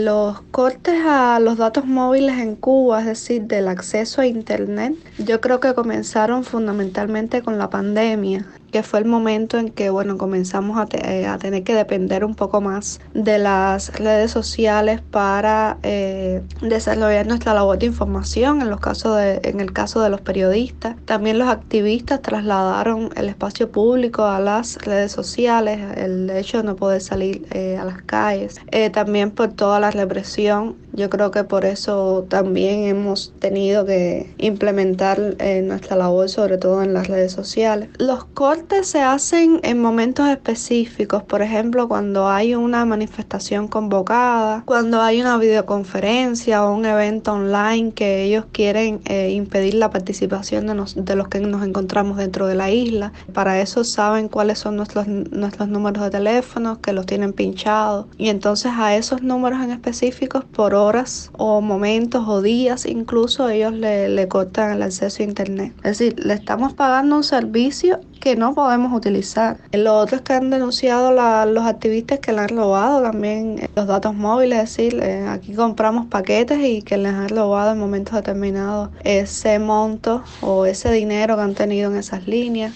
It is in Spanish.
Los cortes a los datos móviles en Cuba, es decir, del acceso a Internet, yo creo que comenzaron fundamentalmente con la pandemia, que fue el momento en que, bueno, comenzamos a tener que depender un poco más de las redes sociales para desarrollar nuestra labor de información, en el caso de los periodistas. También los activistas trasladaron el espacio público a las redes sociales, el hecho de no poder salir a las calles. También por toda la represión, yo creo que por eso también hemos tenido que implementar nuestra labor, sobre todo en las redes sociales. Los cortes se hacen en momentos específicos, por ejemplo, cuando hay una manifestación convocada, cuando hay una videoconferencia o un evento online que ellos quieren impedir la participación de los que nos encontramos dentro de la isla. Para eso saben cuáles son nuestros números de teléfono, que los tienen pinchados, y entonces a esos números en específicos, por horas o momentos o días incluso, ellos le cortan el acceso a Internet. Es decir, le estamos pagando un servicio que no podemos utilizar. Lo otro es que han denunciado los activistas que le han robado también los datos móviles, es decir, aquí compramos paquetes y que les han robado en momentos determinados ese monto o ese dinero que han tenido en esas líneas.